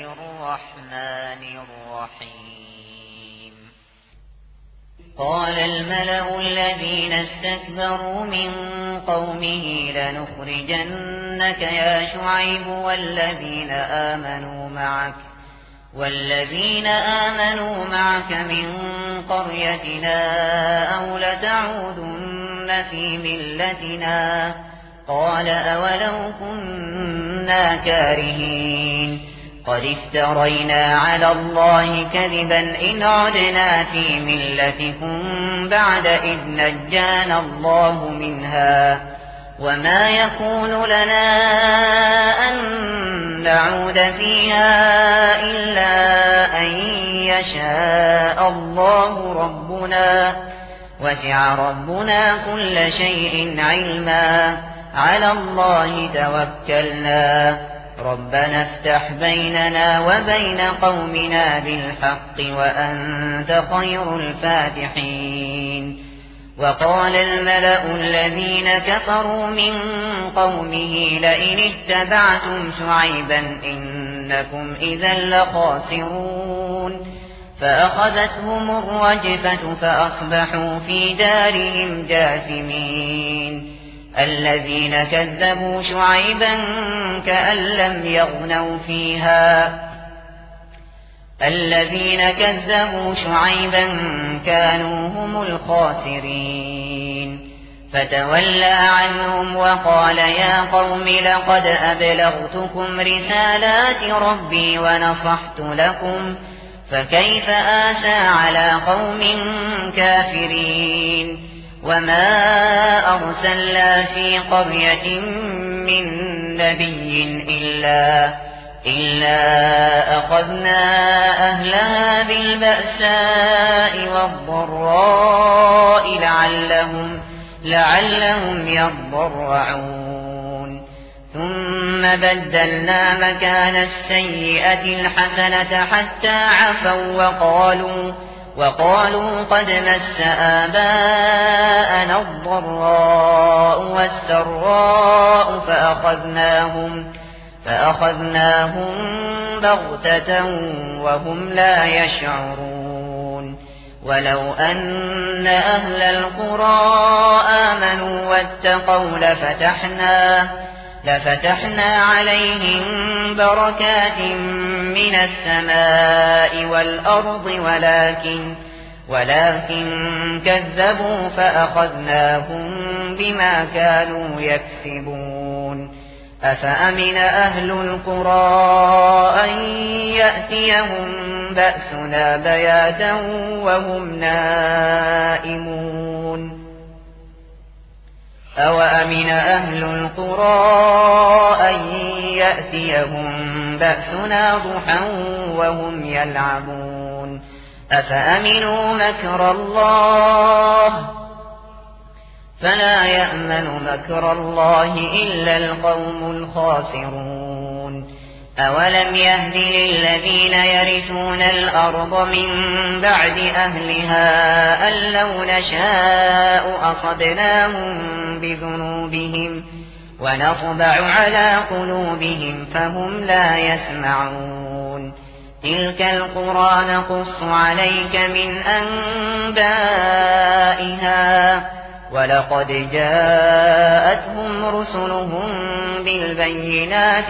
الرحمن الرحيم قال الملأ الذين استكبروا من قومه لنخرجنك يا شعيب والذين آمنوا معك من قريتنا أو لتعودن في ملتنا قال أولو كنا كارهين قد افترينا على الله كذبا إن عدنا في ملتكم بعد إذ نجانا الله منها وما يكون لنا أن نعود فيها إلا أن يشاء الله ربنا وسع ربنا كل شيء علما على الله توكلنا ربنا افتح بيننا وبين قومنا بالحق وأنت خير الفاتحين وقال الملأ الذين كفروا من قومه لئن اتبعتم شعيبا إنكم إذا لخاسرون فأخذتهم الرجفة فأصبحوا في دارهم جاثمين الذين كذبوا شعيبا كأن لم يغنوا فيها الذين كذبوا شعيبا كانوا هم الخاسرين فتولى عنهم وقال يا قوم لقد أبلغتكم رسالات ربي ونصحت لكم فكيف آسى على قوم كافرين وما أرسلنا في قرية من نبي إلا أخذنا أهلها بالبأساء والضراء لعلهم يضرعون ثم بدلنا مكان السيئة الحسنة حتى عفوا وقالوا قد مس آباءنا الضراء والسراء فأخذناهم بغتة وهم لا يشعرون ولو أن أهل القرى آمنوا واتقوا لفتحنا عليهم بركات من السماء والأرض ولكن كذبوا فأخذناهم بما كانوا يكسبون أفأمن أهل القرى أن يأتيهم بأسنا بياتا وهم نائمون أوأمن أهل القرى أن يأتيهم بأسنا ضحى وهم يلعبون أفأمنوا مكر الله فلا يأمن مكر الله إلا القوم الخاسرون أولم يهد للذين يرثون الأرض من بعد أهلها أن لو نشاء أصبناهم بذنوبهم ونطبع على قلوبهم فهم لا يسمعون تلك القرى نقص عليك من أنبائها ولقد جاءتهم رسلهم بالبينات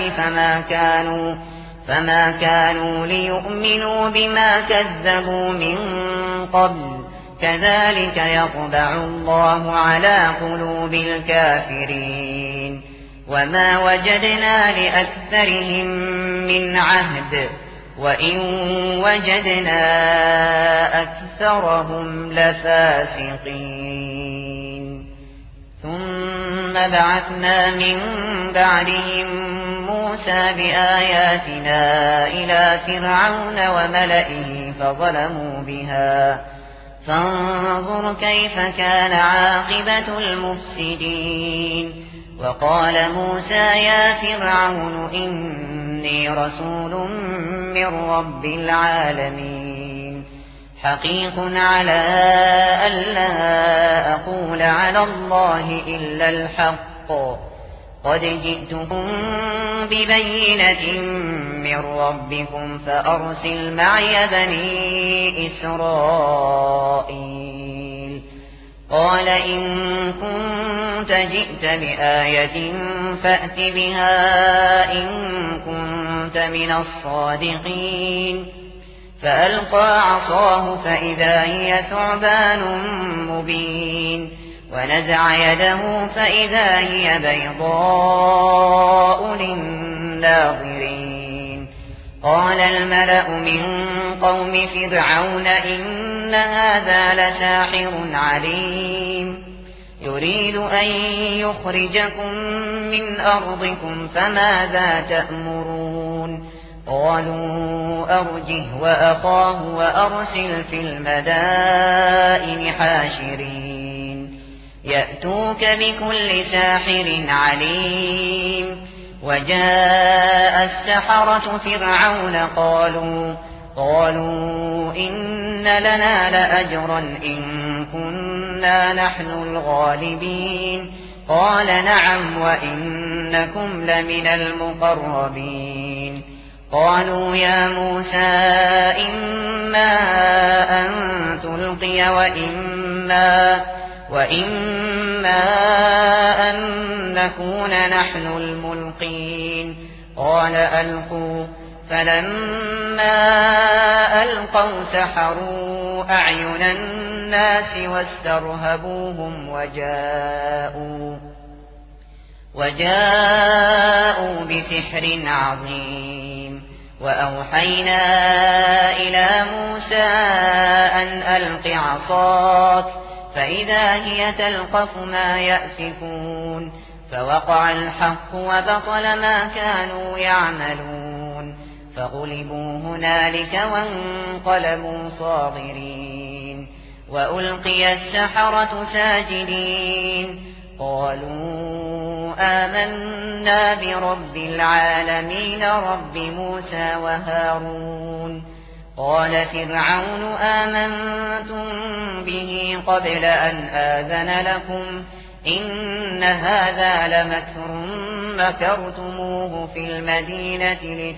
فما كانوا ليؤمنوا بما كذبوا من قبل كذلك يطبع الله على قلوب الكافرين وما وجدنا لأكثرهم من عهد وإن وجدنا أكثرهم لفاسقين ثم بعثنا من بعدهم موسى بآياتنا إلى فرعون وملئه فظلموا بها فانظر كيف كان عاقبة المفسدين وقال موسى يا فرعون إني رسول من رب العالمين حقيق على ألا أقول على الله إلا الحق قد جئتكم ببينة من ربكم فأرسل معي بني إسرائيل. قال إن كنت جئت بآية فأت بها إن كنت من الصادقين. فألقى عصاه فإذا هي ثعبان مبين ونزع يده فإذا هي بيضاء للناظرين. قال الملأ من قوم فرعون إن هذا لساحر عليم يريد أن يخرجكم من أرضكم فماذا تأمرون. قالوا أرجه وأخاه وأرسل في المدائن حاشرين يأتوك بكل ساحر عليم. وجاء السحرة فرعون قالوا إن لنا لأجرا إن كنا نحن الغالبين. قال نعم وإنكم لمن المقربين. قالوا يا موسى إما أن تلقي وإما أن نكون نحن الملقين. قال ألقوا. فلما ألقوا سحروا أعين الناس واسترهبوهم وجاءوا بسحر عظيم. وأوحينا إلى موسى أن ألق عصاك فإذا هي تلقف ما يأفكون. فوقع الحق وبطل ما كانوا يعملون فغلبوا هنالك وانقلبوا صاغرين. وألقي السحرة ساجدين قالوا آمنا برب العالمين رب موسى وهارون. قال فرعون آمنتم به قبل أن آذن لكم إن هذا لمكر مكرتموه في المدينة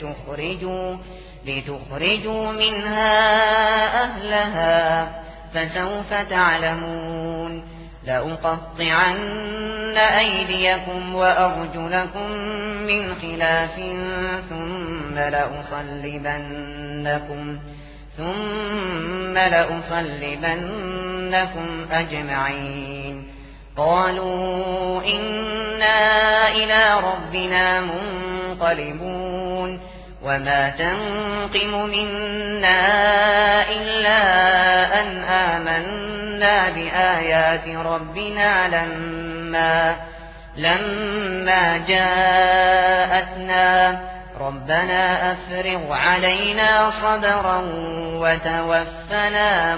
لتخرجوا منها أهلها فسوف تعلمون. لأقطعن أيديكم وأرجلكم من خلاف ثم لأصلبنكم أجمعين. قالوا إنا إلى ربنا منقلبون. وما تنقم منا إلا أن آمنا بآيات ربنا لما جاءتنا ربنا أفرغ علينا صبرا وتوفنا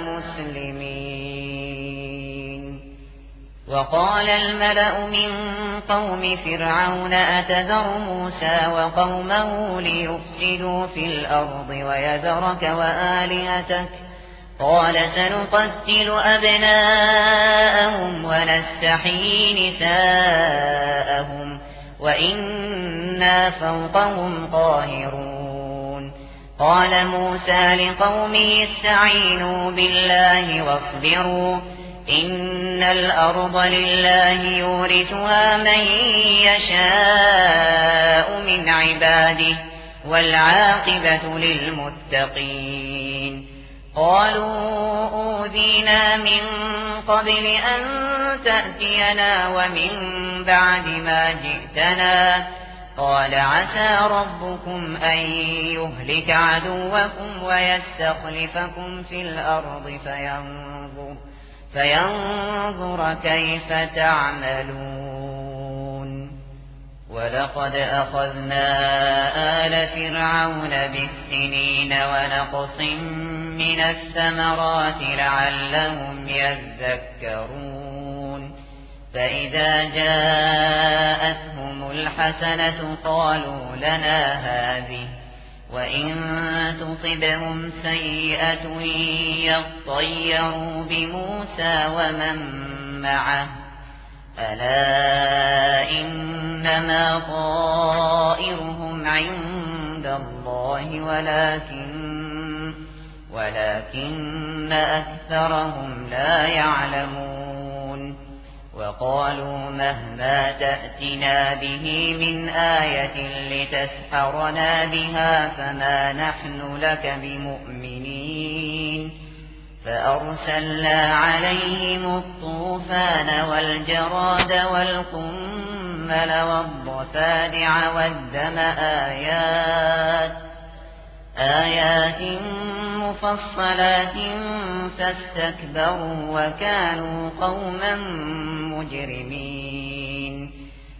مسلمين. وقال الملأ من قوم فرعون أتذر موسى وقومه ليفسدوا في الأرض ويذرك وآلهتك قال سنقتل أبناءهم ونستحيي نساءهم وإنا فوقهم قاهرون. قال موسى لقومه استعينوا بالله واصبروا إن الأرض لله يورثها من يشاء من عباده والعاقبة للمتقين. قالوا أوذينا من قبل أن تأتينا ومن بعد ما جئتنا قال عسى ربكم أن يهلك عدوكم ويستخلفكم في الأرض فينظر كيف تعملون. ولقد أخذنا آل فرعون بالسنين ونقص من الثمرات لعلهم يذكرون. فإذا جاءتهم الحسنة قالوا لنا هذه وإن تصبهم سيئة يطيروا بموسى ومن معه ألا إنما طائرهم عند الله ولكن أكثرهم لا يعلمون. وقالوا مهما تأتنا به من آية لتسحرنا بها فما نحن لك بمؤمنين. فأرسلنا عليهم الطوفان والجراد والقمل والضفادع والدم آيات مفصلات فاستكبروا وكانوا قوما مجرمين.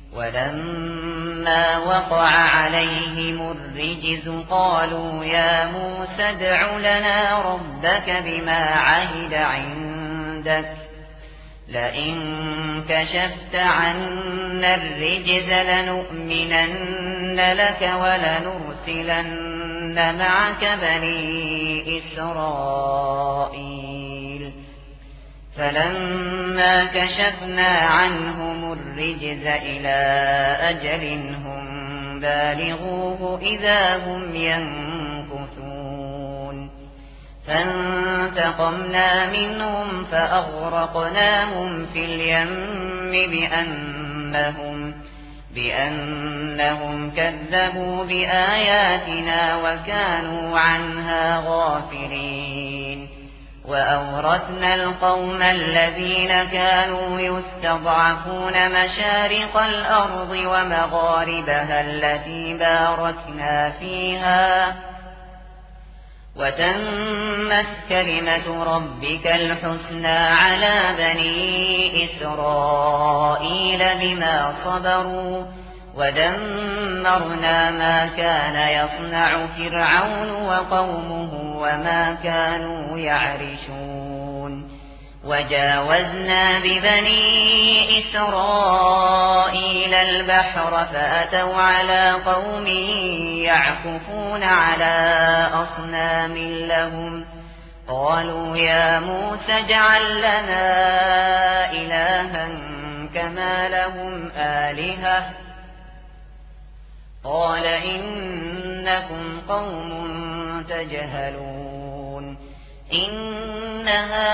ولما وقع عليهم الرجز قالوا يا موسى ادع لنا ربك بما عهد عندك لئن كشفت عنا الرجز لنؤمنن لك ولنرسلن معك بني إسرائيل. فلما كشفنا عنهم الرجز إلى أجل هم بالغوه إذا هم ينكثون. فانتقمنا منهم فأغرقناهم في اليم بأنهم كذبوا بآياتنا وكانوا عنها غافلين. وأورثنا القوم الذين كانوا يستضعفون مشارق الأرض ومغاربها التي باركنا فيها وتمت كلمة ربك الحسنى على بني إسرائيل بما صبروا ودمرنا ما كان يصنع فرعون وقومه وما كانوا يعرشون. وجاوزنا ببني إسرائيل البحر فأتوا على قوم يعكفون على أصنام لهم قالوا يا موسى اجعل لنا إلها كما لهم آلهة قال إنكم قوم تجهلون. إن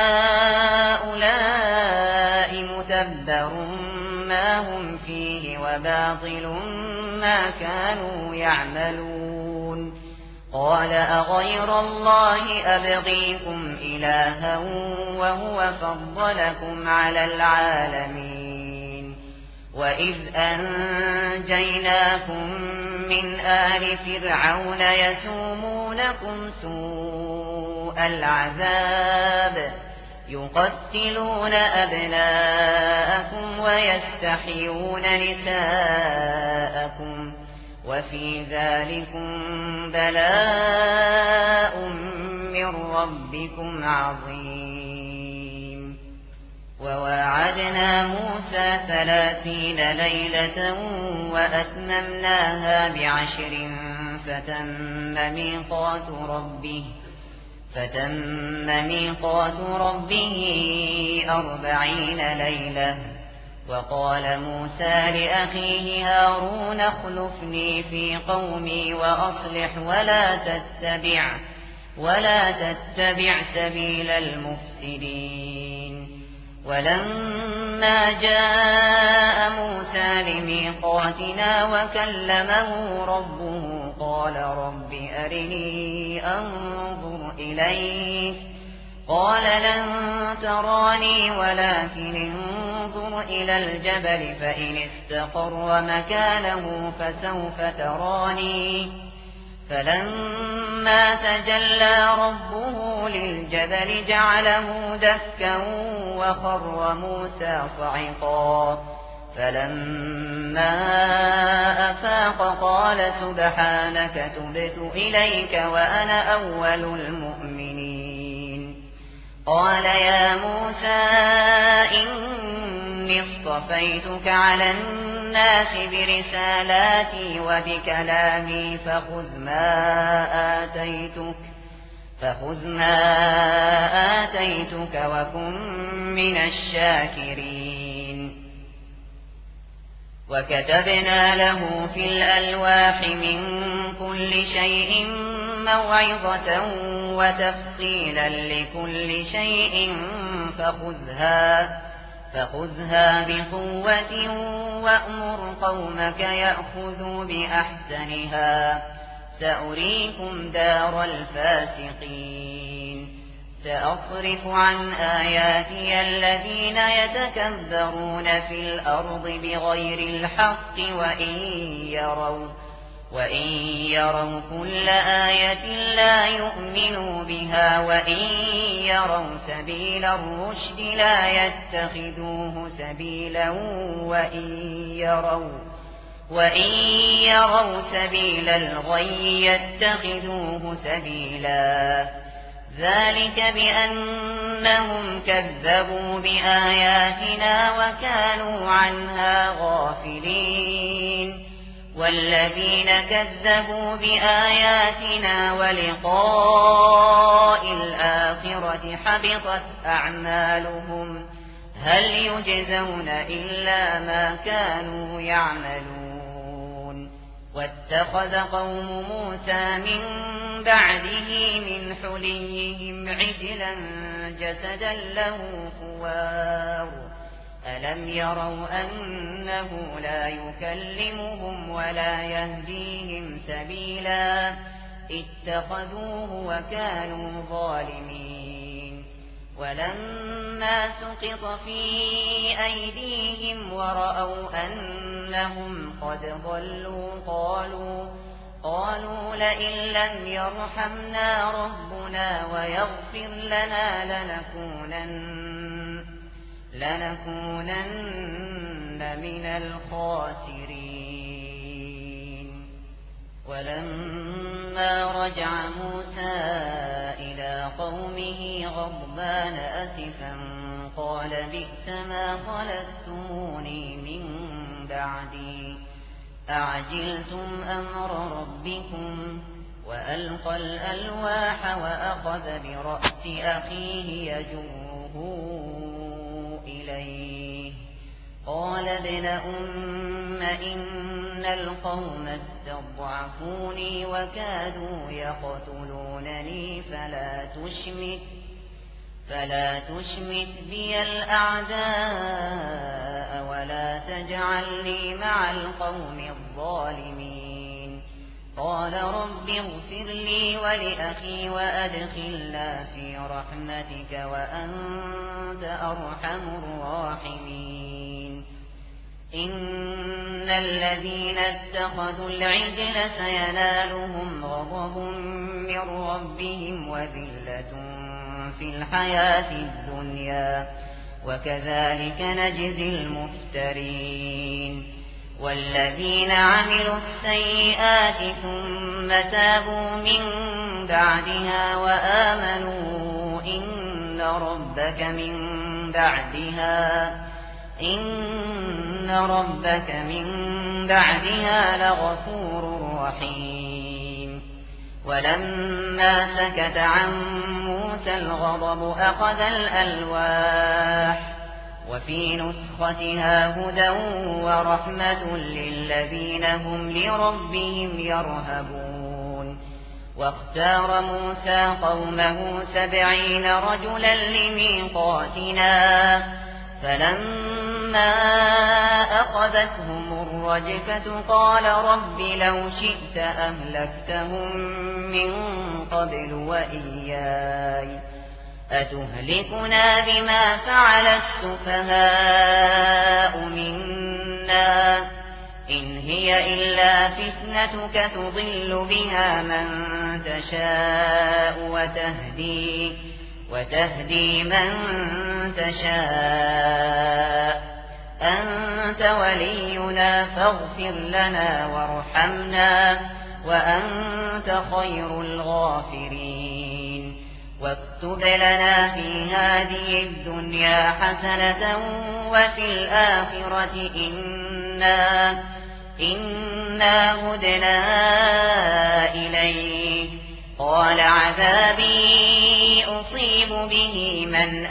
هؤلاء متبر ما هم فيه وباطل ما كانوا يعملون. قال أغير الله أبغيكم إلها وهو فضلكم على العالمين. وإذ أنجيناكم من آل فرعون يسومونكم سوء العذاب يقتلون أبناءكم ويستحيون نساءكم وفي ذلكم بلاء من ربكم عظيم. وواعدنا موسى 30 ليلة وأتممناها ب10 فتم ميقات ربه 40 ليلة. وقال موسى لأخيه هارون اخلفني في قومي وأصلح ولا تتبع سبيل المفسدين. ولما جاء موسى لميقاتنا وكلمه ربه قال رب أرني أنظر إليك قال لن تراني ولكن انظر إلى الجبل فإن استقر مكانه فسوف تراني. فلما تجلى ربه للجبل جعله دكا وخر موسى صعقا. فلما أفاق قال سبحانك تبت إليك وأنا أول المؤمنين. قال يا موسى إني اصطفيتك على الناس برسالاتي وبكلامي فخذ ما آتيتك وكن من الشاكرين. وكتبنا له في الألواح من كل شيء موعظة وتفصيلا لكل شيء فخذها بقوة وأمر قومك يأخذوا بأحسنها سأريكم دار الفاسقين سأصرف عن آياتي الذين يتكبرون في الأرض بغير الحق وإن يروا كل آية لا يؤمنوا بها وإن يروا سبيل الرشد لا يتخذوه سبيلا وإن يروا سبيل الغي يتخذوه سبيلا ذلك بأنهم كذبوا بآياتنا وكانوا عنها غافلين والذين كذبوا بآياتنا ولقاء الآخرة حبطت أعمالهم هل يجزون إلا ما كانوا يعملون واتخذ قوم موسى من بعده من حليهم عجلا جسدا له خوار ألم يروا أنه لا يكلمهم ولا يهديهم سبيلا اتخذوه وكانوا ظالمين ولما سقط في أيديهم ورأوا أنهم قد ضلوا قالوا لئن لم يرحمنا ربنا ويغفر لنا لنكونن من الخاسرين ولما رجع موسى إلى قومه غضبان أسفا قال بئس ما خلفتموني من بعدي أعجلتم أمر ربكم وألقى الألواح وأخذ برأس أخيه يجره إليه قال ابن أم إن القوم استضعفوني وكادوا يقتلونني فلا تشمت بي الأعداء ولا تجعلني مع القوم الظالمين قال رب اغفر لي ولأخي وأدخلنا في رحمتك وأنت أرحم الراحمين إن الذين اتخذوا العجل سينالهم غضب من ربهم وذلة في الحياة الدنيا وكذلك نجزي المفترين والذين عملوا السيئات ثم تابوا من بعدها وآمنوا إن ربك من بعدها لغفور رحيم ولما سكت عن موسى الغضب أخذ الألواح وفي نسختها هدى ورحمة للذين هم لربهم يرهبون واختار موسى قومه 70 رجلا لميقاتنا فلما أخذتهم الرجفة قال رب لو شئت أهلكتهم من قبل وإياي أتهلكنا بما فعل السفهاء منا إن هي إلا فتنتك تضل بها من تشاء وتهدي من تشاء أنت ولينا فاغفر لنا وارحمنا وأنت خير الغافرين واكتب لنا في هذه الدنيا حسنة وفي الآخرة إنا هدنا إليك قال عذابي أصيب به من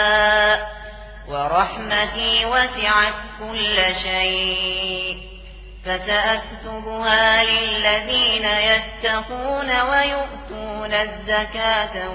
أشاء ورحمتي وسعت كل شيء فسأكتبها للذين يتقون ويؤتون الزكاة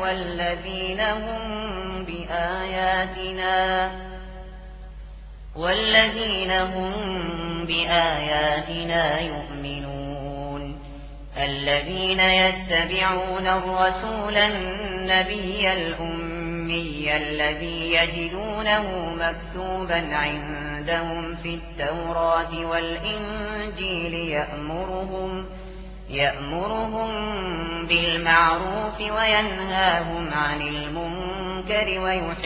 والذين هم بآياتنا يؤمنون الذين يتبعون الرسول النبي الأمي الذي يجدونه مكتوبا عندهم في التوراة والإنجيل يأمرهم بالمعروف وينهاهم عن المنكر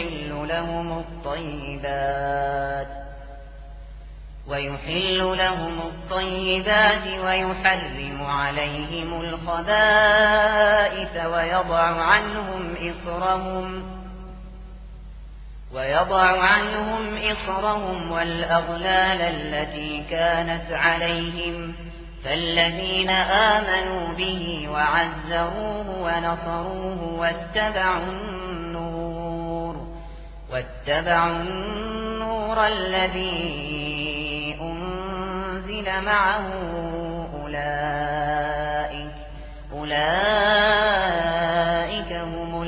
ويحل لهم الطيبات ويحرم عليهم الخبائث ويضع عنهم إصرهم والأغلال التي كانت عليهم فالذين آمنوا به وعزروه ونصروه واتبعوا النور الذي أنزل معه أولئك هم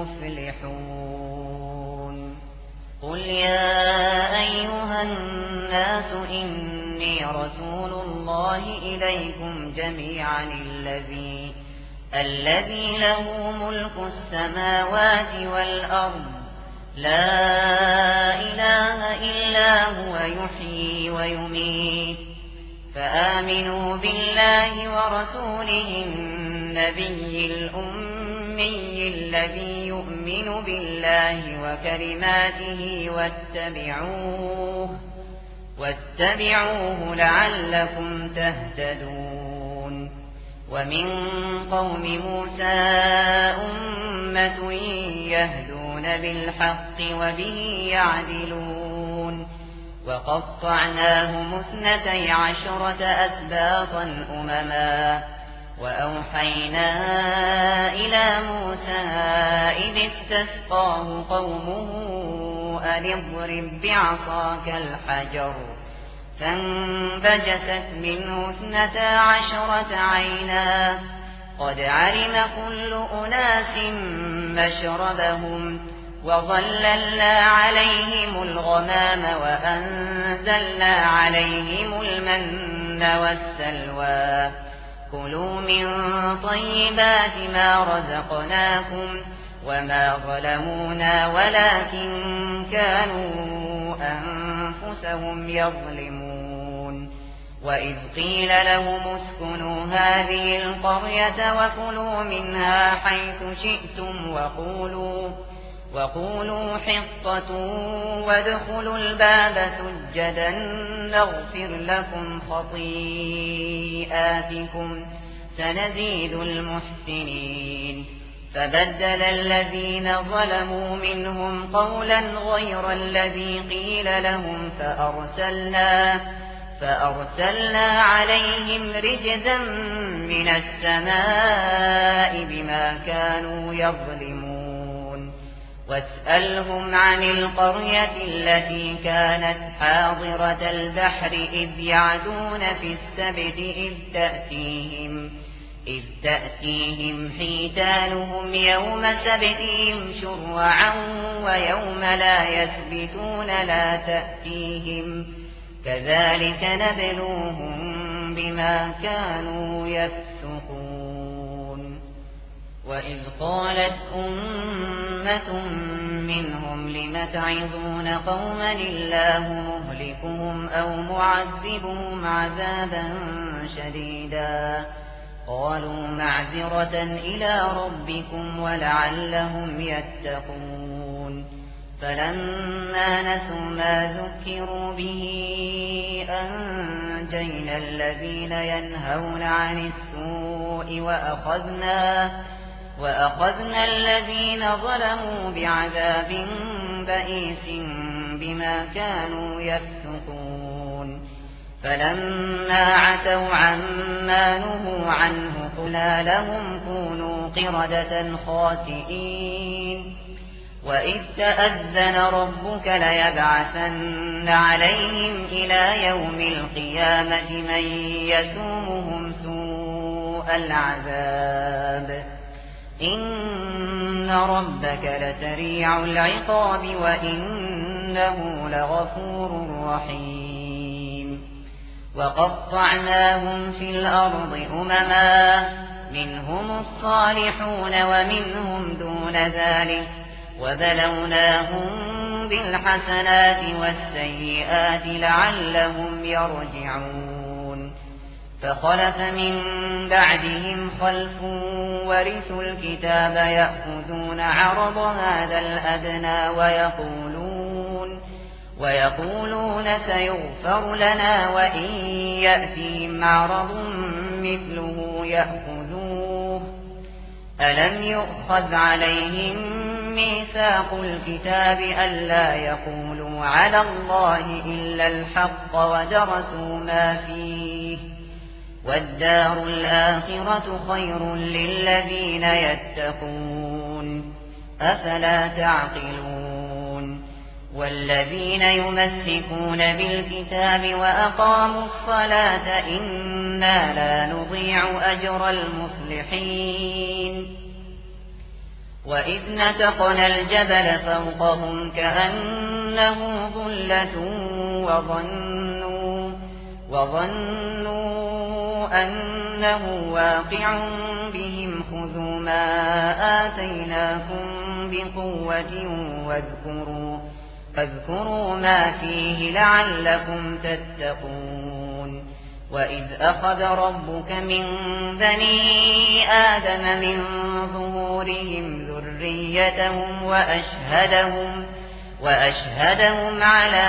المفلحون قل يا أيها الناس إني رسول الله إليكم جميعا الذي له ملك السماوات والأرض لا إله إلا هو يحيي ويميت فآمنوا بالله ورسوله النبي الأمي الذي يؤمن بالله وكلماته واتبعوه لعلكم تهتدون ومن قوم موسى أمة يهدون بالحق وبه يعدلون وقطعناهم 12 أسباطا أمما وأوحينا إلى موسى إذ استسقاه قومه أن اضرب بعصاك الحجر فانبجست منه 12 عينا قد علم كل أناس مشربهم وظللنا عليهم الغمام وأنزلنا عليهم المن والسلوى كلوا من طيبات ما رزقناكم وما ظلمونا ولكن كانوا أنفسهم يظلمون وإذ قيل لهم اسكنوا هذه القرية وكلوا منها حيث شئتم وقولوا حطة وادخلوا الباب سجدا نغفر لكم خطيئاتكم سنزيد المحسنين فبدل الذين ظلموا منهم قولا غير الذي قيل لهم فأرسلنا عليهم رجزا من السماء بما كانوا يظلمون واسألهم عن القرية التي كانت حاضرة البحر إذ يعدون في السبت إذ تأتيهم حيتانهم يوم سبتهم شرعا ويوم لا يسبتون لا تأتيهم كذلك نبلوهم بما كانوا يفسقون وإذ قالت أمة منهم لم تعظون قوما الله مهلكهم أو معذبهم عذابا شديدا قالوا معذرة إلى ربكم ولعلهم يتقون فلما نسوا ما ذكروا به أنجينا الذين ينهون عن السوء وأخذنا الذين ظلموا بعذاب بئيس بما كانوا يفسقون فلما عتوا عما نهوا عنه قلنا لهم كونوا قردة خاسئين وإذ تأذن ربك ليبعثن عليهم إلى يوم القيامة من يسومهم سوء العذاب إن ربك لسريع العقاب وإنه لغفور رحيم وقطعناهم في الأرض أمما منهم الصالحون ومنهم دون ذلك وبلوناهم بالحسنات والسيئات لعلهم يرجعون فخلف من بعدهم خلف ورثوا الكتاب يأخذون عرض هذا الأدنى ويقولون سيغفر لنا وإن يأتهم عرض مثله يأخذوه ألم يؤخذ عليهم ميثاق الكتاب ألا يقولوا على الله إلا الحق ودرسوا ما فيه والدار الآخرة خير للذين يتقون أفلا تعقلون والذين يمسكون بالكتاب وأقاموا الصلاة إنا لا نضيع أجر المصلحين وإذ نتقنا الجبل فوقهم كأنه ظلة وظنوا أنه واقع بهم خذوا ما آتيناكم بقوة واذكروا ما فيه لعلكم تتقون وإذ أخذ ربك من بني آدم من ظهورهم ذريتهم وأشهدهم على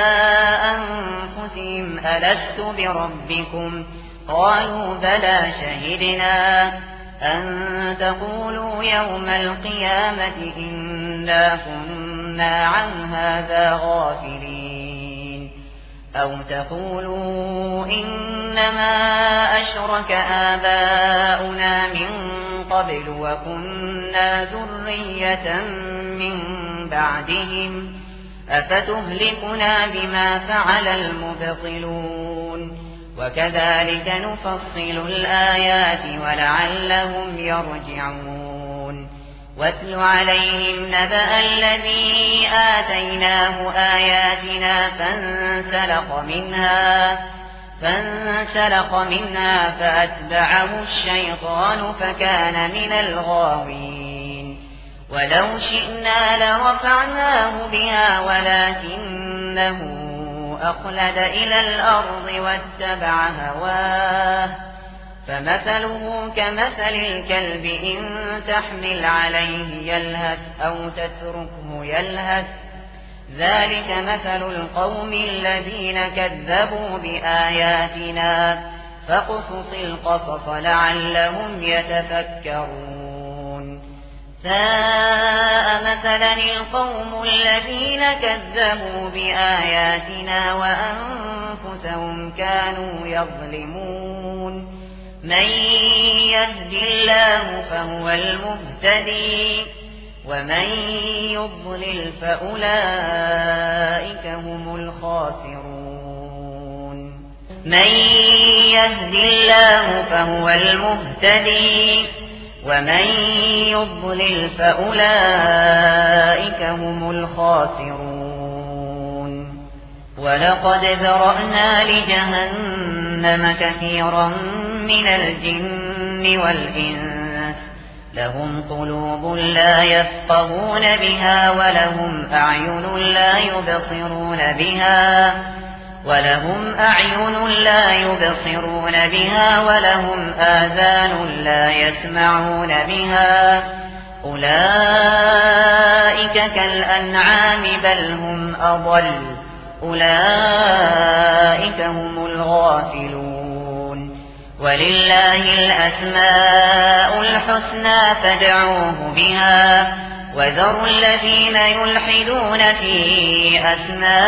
أنفسهم ألست بربكم قالوا بلى شهدنا أن تقولوا يوم القيامة إنا كنا عن هذا غافلين أو تقولوا إنما أشرك آباؤنا من قبل وكنا ذرية من بعدهم أفتهلكنا بما فعل المبطلون وكذلك نفصل الآيات ولعلهم يرجعون واتل عليهم نبأ الذي آتيناه آياتنا فانسلخ منها فأتبعه الشيطان فكان من الغاوين ولو شئنا لرفعناه بها ولكنه أخلد إلى الأرض واتبع هواه فمثله كمثل الكلب إن تحمل عليه يلهث أو تتركه يلهث ذلك مثل القوم الذين كذبوا بآياتنا فاقصص القصص لعلهم يتفكرون ساء مثلا القوم الذين كذبوا بآياتنا وأنفسهم كانوا يظلمون من يهد الله فهو المهتدي ومن يضلل فأولئك هم الخاسرون من يهد الله فهو المهتدي ومن يضلل فأولئك هم الخاسرون ولقد ذرأنا لجهنم كثيرا من الجن والإنس لهم قلوب لا يفقهون بها ولهم أعين لا يبصرون بها ولهم آذان لا يسمعون بها أولئك كالأنعام بل هم أضل أولئك هم الغافلون ولله الأسماء الحسنى فادعوه بها وذروا الذين يلحدون في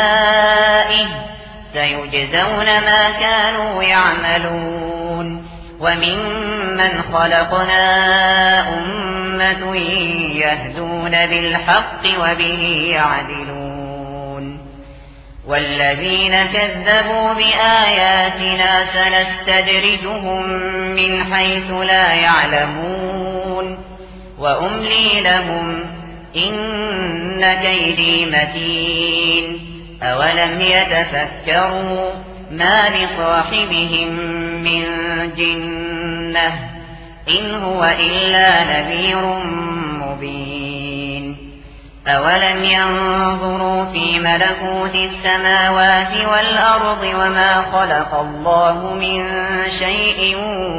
أسمائه سيجزون ما كانوا يعملون وممن خلقنا أمة يهدون بالحق وبه يعدلون والذين كذبوا بآياتنا سنستدرجهم من حيث لا يعلمون وأملي لهم إن كيدي متين أولم يتفكروا ما بصاحبهم من جنة إن هو إلا نذير مبين أولم ينظروا في ملكوت السماوات والأرض وما خلق الله من شيء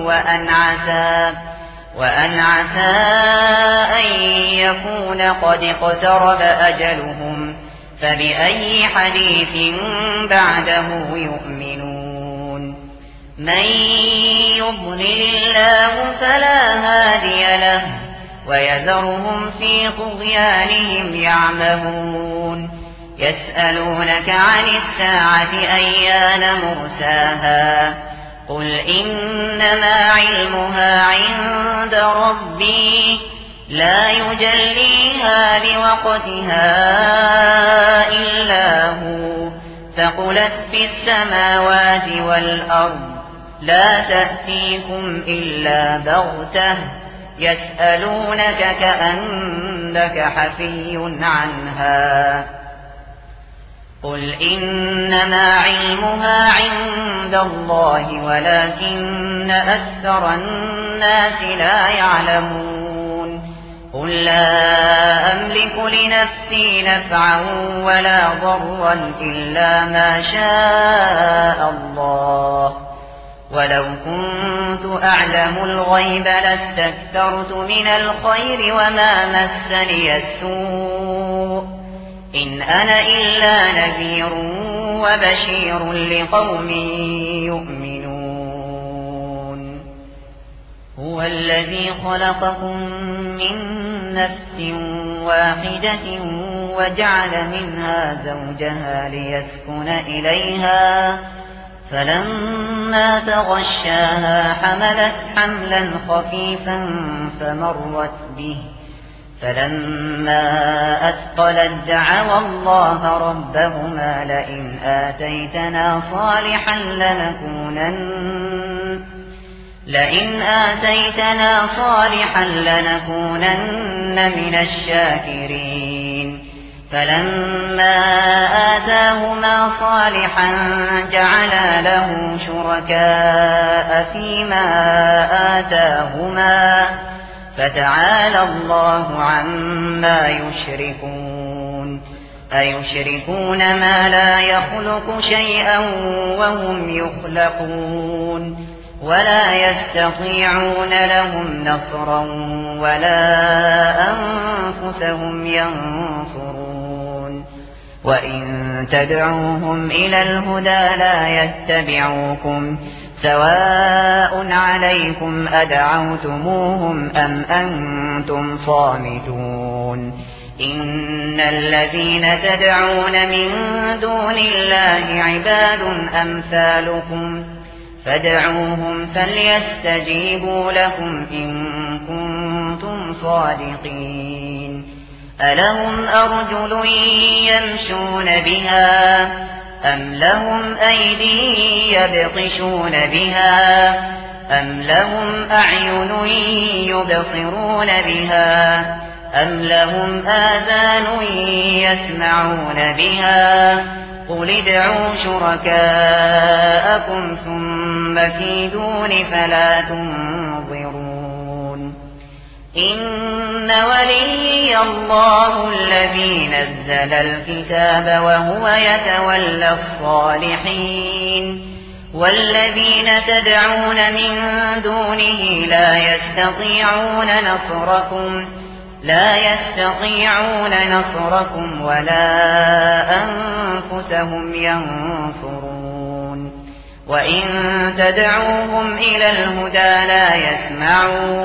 وأن عسى أن يكون قد اقترب أجلهم فبأي حديث بعده يؤمنون من يضلل الله فلا هادي له ويذرهم في طغيانهم يعمهون يسألونك عن الساعة أيان مرساها قل إنما علمها عند ربي لا يجليها لوقتها إلا هو ثقلت في السماوات والأرض لا تأتيكم إلا بغتة يسألونك كأنك حفي عنها قل إنما علمها عند الله ولكن أكثر الناس لا يعلمون قل لا أملك لنفسي نفعا ولا ضرا إلا ما شاء الله ولو كنت أعلم الغيب لاستكثرت من الخير وما مسني السوء إن أنا إلا نذير وبشير لقوم يؤمنون هو الذي خلقكم من نفس واحدة وجعل منها زوجها ليسكن إليها فلما تغشاها حملت حملا خفيفا فمرت به فلما أثقلت دعوا الله ربهما لئن آتيتنا صالحا لنكونن من الشاكرين فلما آتاهما صالحا جعلا له شركاء فيما آتاهما فتعالى الله عما يشركون أيشركون ما لا يخلق شيئا وهم يخلقون ولا يستطيعون لهم نصرا ولا أنفسهم ينصرون وإن تدعوهم إلى الهدى لا يتبعوكم سواء عليكم أدعوتموهم أم أنتم صامتون إن الذين تدعون من دون الله عباد أمثالكم فادعوهم فليستجيبوا لكم إن كنتم صادقين ألهم أرجل يمشون بها أم لهم أيدي يبطشون بها أم لهم أعين يبصرون بها أم لهم آذان يسمعون بها قل ادعوا شركاءكم ثم كيدون فلا تنظرون إن وليي الله الذي نزل الكتاب وهو يتولى الصالحين والذين تدعون من دونه لا يستطيعون نصركم ولا أنفسهم ينصرون وإن تدعوهم إلى الهدى لا يسمعوا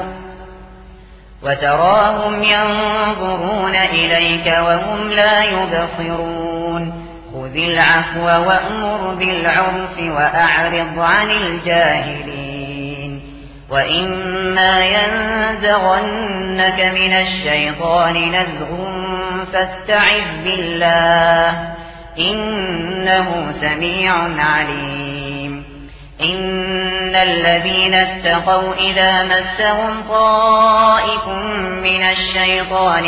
وتراهم ينظرون إليك وهم لا يبصرون خذ العفو وأمر بالعرف وأعرض عن الجاهلين وإما ينزغنك من الشيطان نزغ فاستعذ بالله إنه سميع عليم. إن الذين اتقوا إذا مسهم طائف من الشيطان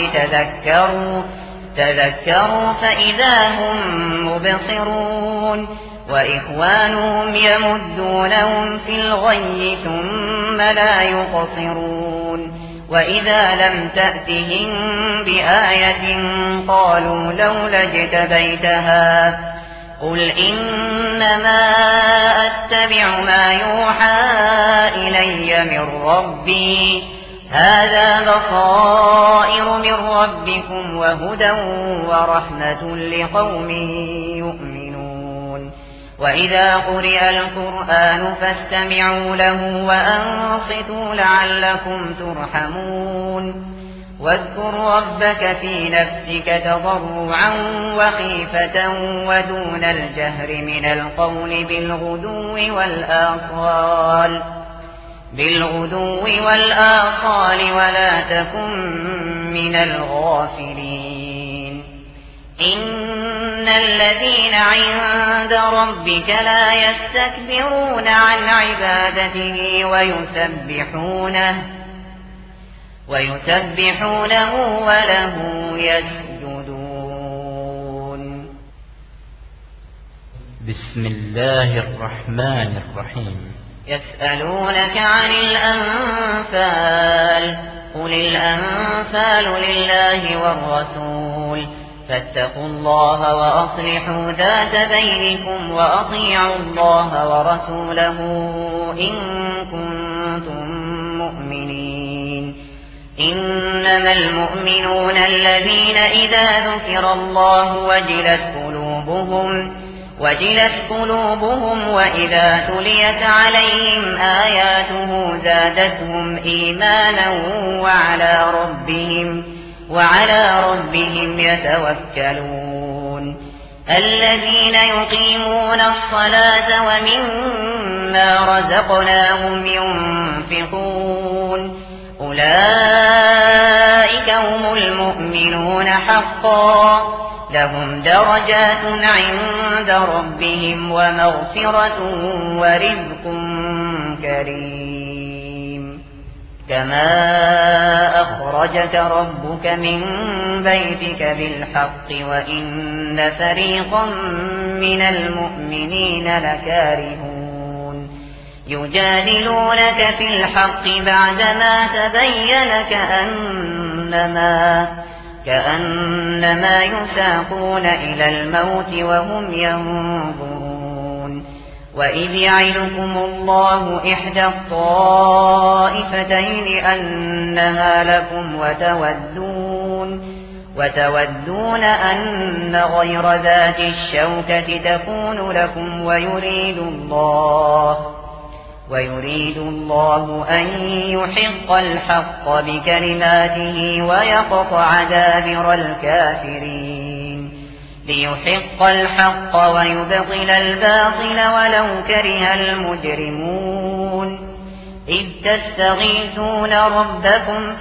تذكروا فإذا هم مبصرون وإخوانهم يمدونهم في الغي ثم لا يقصرون وإذا لم تأتهم بآية قالوا لولا اجتبيتها قل إنما أتبع ما يوحى إلي من ربي هذا بصائر من ربكم وهدى ورحمة لقوم يؤمنون. وإذا قرئ القرآن فاستمعوا له وأنصتوا لعلكم ترحمون. واذكر ربك في نفسك تضرعا وخيفة ودون الجهر من القول بالغدو والآصال ولا تكن من الغافلين. إن الذين عند ربك لا يستكبرون عن عبادته ويسبحونه وله يسجدون. بسم الله الرحمن الرحيم. يسألونك عن الأنفال قل الأنفال لله والرسول فاتقوا الله وأصلحوا ذات بينكم وأطيعوا الله ورسوله إن كنتم مؤمنين. إنما المؤمنون الذين إذا ذكر الله وجلت قلوبهم وإذا تليت عليهم آياته زادتهم إيمانا وعلى ربهم يتوكلون. الذين يقيمون الصلاة ومما رزقناهم ينفقون أولئك هم المؤمنون حقا لهم درجات عند ربهم ومغفرة ورزق كريم. كما أخرجك ربك من بيتك بالحق وإن فريقا من المؤمنين لكارهون يجادلونك في الحق بعدما تبين كأنما يساقون إلى الموت وهم ينظرون. وإذ يعدكم الله إحدى الطائفتين أنها لكم وتودون أن غير ذات الشوكة تكون لكم ويريد الله أن يحق الحق بكلماته ويقطع دابر الكافرين ليحق الحق ويبطل الباطل ولو كره المجرمون. إذ تستغيثون ربكم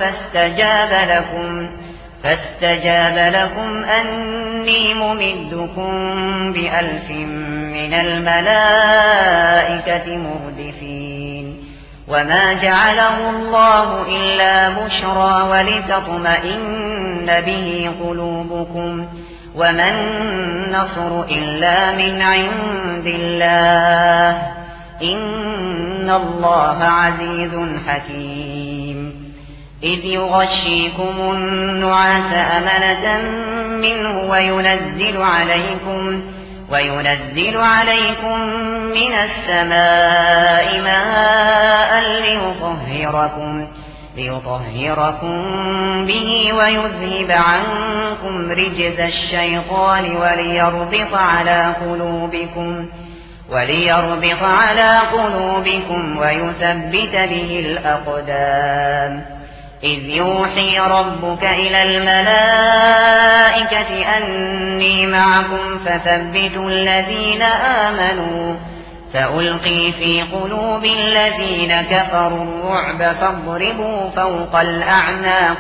فاستجاب لكم أني ممدكم ب1000 من الملائكة مردفين. وما جعله الله إلا بشرى ولتطمئن به قلوبكم وما النصر إلا من عند الله إن الله عزيز حكيم. إذ يغشيكم النعاس أمنة منه وينزل عليكم من السماء ماء ليطهركم به ويذهب عنكم رجز الشيطان وليربط على قلوبكم ويثبت به الأقدام. إذ يوحي ربك إلى الملائكة أني معكم فألقي في قلوب الذين كفروا الرعب فاضربوا فوق الأعناق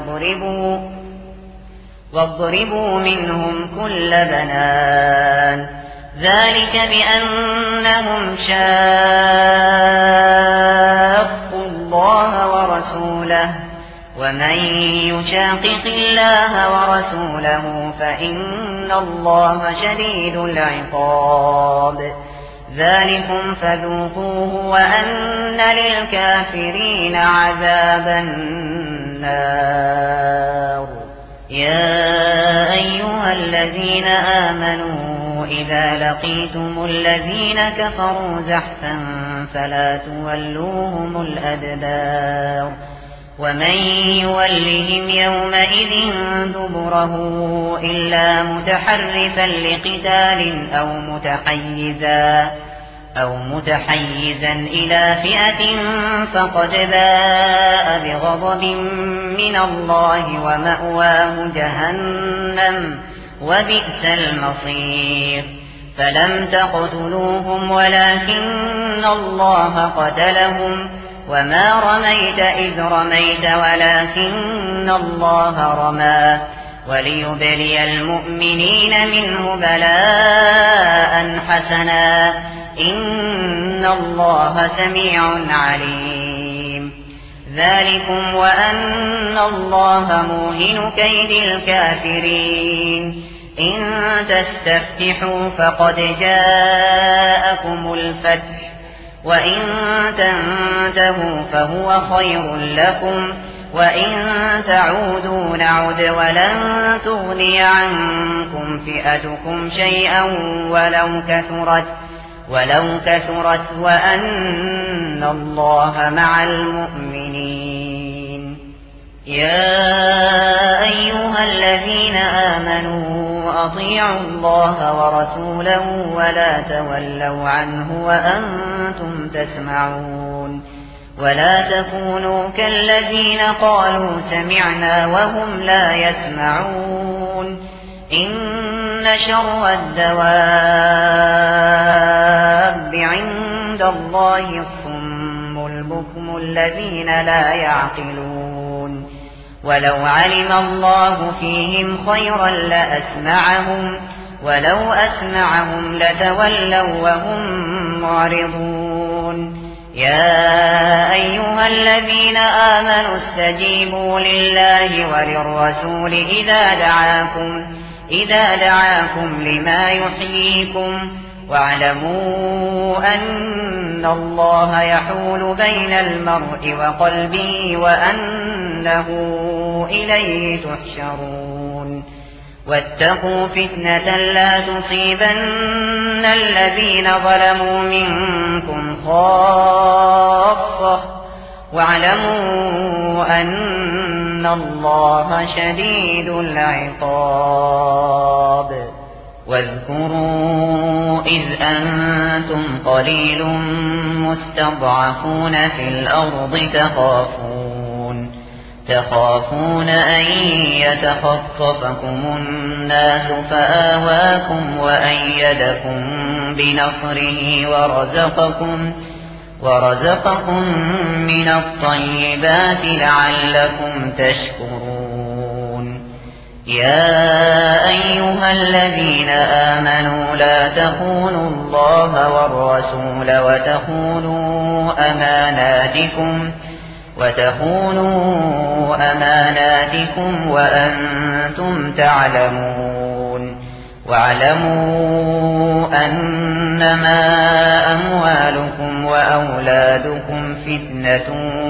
واضربوا منهم كل بنان ذلك بأنهم شاقوا الله ورسوله ومن يشاقق الله ورسوله فإن الله شديد العقاب ذلكم فذوقوه وأن للكافرين عذاب النار يا أيها الذين آمنوا إذا لقيتم الذين كفروا زحفا فلا تولوهم الأدبار ومن يولهم يومئذ دبره إلا متحرفا لقتال أو متحيزا إلى فئة فقد باء بغضب من الله ومأواه جهنم وبئس المصير فلم تقتلوهم ولكن الله قتلهم وما رميت إذ رميت ولكن الله رمى وليبلي المؤمنين منه بلاء حسنا إن الله سميع عليم ذلكم وأن الله موهن كيد الكافرين إن تستفتحوا فقد جاءكم الفتح وإن تنتهوا فهو خير لكم وإن تعودوا نعد ولن تغني عنكم فئتكم شيئا ولو كثرت وأن الله مع المؤمنين يا أيها الذين آمنوا أطيعوا الله ورسوله ولا تولوا عنه وأنتم تسمعون ولا تكونوا كالذين قالوا سمعنا وهم لا يسمعون إن شر الدواب عند الله الصم البكم الذين لا يعقلون ولو علم الله فيهم خيرا لأسمعهم ولو أسمعهم لتولوا وهم معرضون يا أيها الذين آمنوا استجيبوا لله وللرسول إذا دعاكم لما يحييكم واعلموا أن الله يحول بين المرء وقلبه وأنه إليه تحشرون واتقوا فتنة لا تصيبن الذين ظلموا منكم خاصة واعلموا أن الله شديد العقاب واذكروا إذ أنتم قليل مستضعفون في الأرض تخافون أن يتخطفكم الناس فآواكم وأيدكم بنصره ورزقكم من الطيبات لعلكم تشكرون يا أيها الذين آمنوا لا تخونوا الله والرسول وتخونوا أماناتكم وأنتم تعلمون واعلموا أنما أموالكم وأولادكم فتنة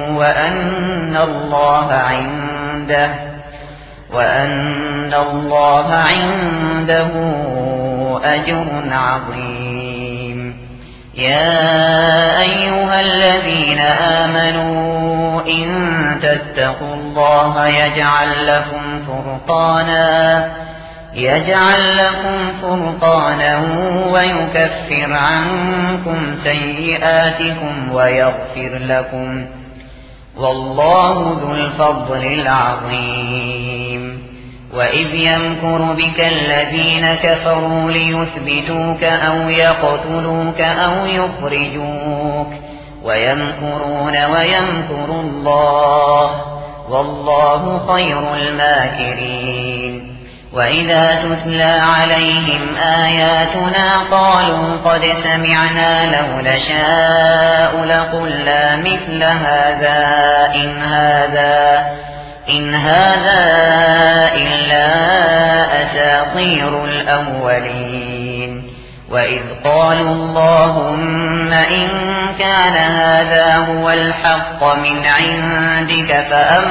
وأن الله عنده أجر عظيم يا أيها الذين آمنوا إن تتقوا الله يجعل لكم فرقانا ويكفر عنكم سيئاتكم ويغفر لكم والله ذو الفضل العظيم وإذ يمكر بك الذين كفروا ليثبتوك أو يقتلوك أو يخرجوك ويمكرون ويمكر الله والله خير الماكرين وإذا تتلى عليهم آياتنا قالوا قد سمعنا لو نشاء لقلنا مثل هذا إن هذا إلا أساطير الأولين وإذ قالوا اللهم إن كان هذا هو الحق من عندك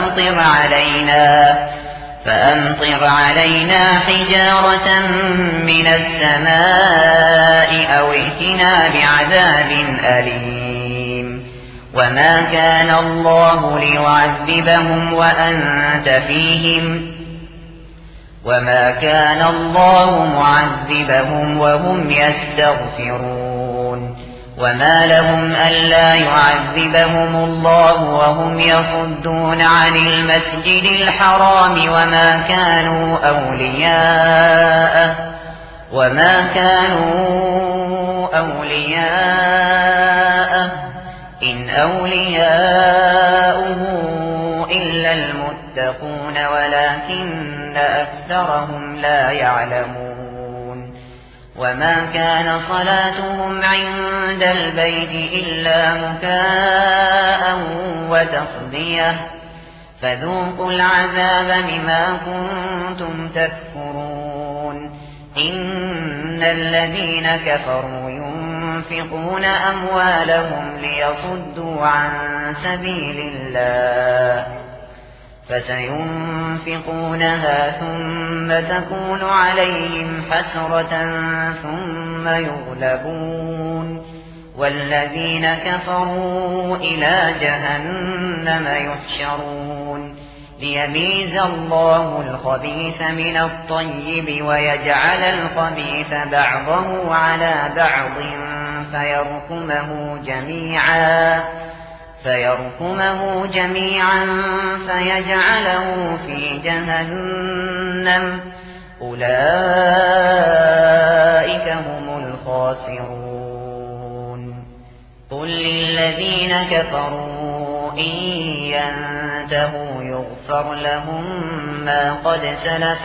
فأمطر علينا حجارة من السماء أو ائتنا بعذاب أليم وما كان الله ليعذبهم وأنت فيهم وما كان الله معذبهم وهم يستغفرون وما لهم ألا يعذبهم الله وهم يصدون عن المسجد الحرام وما كانوا أولياءه إن أولياؤه إلا المتقون ولكن أكثرهم لا يعلمون وما كان صلاتهم عند البيت إلا مكاء وتصدية فذوقوا العذاب بما كنتم تكفرون إن الذين كفروا ينفقون أموالهم ليصدوا عن سبيل الله فسينفقونها ثم تكون عليهم حسرة ثم يغلبون والذين كفروا إلى جهنم يحشرون ليميز الله الخبيث من الطيب ويجعل الخبيث بعضه على بعض فيركمه جميعا فيجعله في جهنم أولئك هم الخاسرون قل للذين كفروا إن ينتهوا يغفر لهم ما قد سلف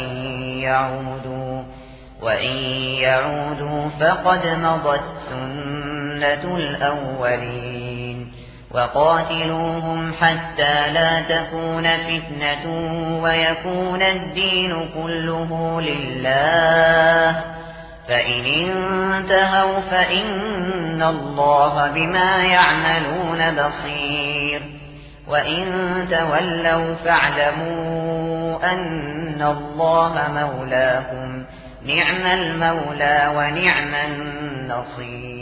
وإن يعودوا فقد مضت سنة الأولين وقاتلوهم حتى لا تكون فتنة ويكون الدين كله لله فإن انتهوا فإن الله بما يعملون بصير وإن تولوا فاعلموا أن الله مولاكم نعم المولى ونعم النصير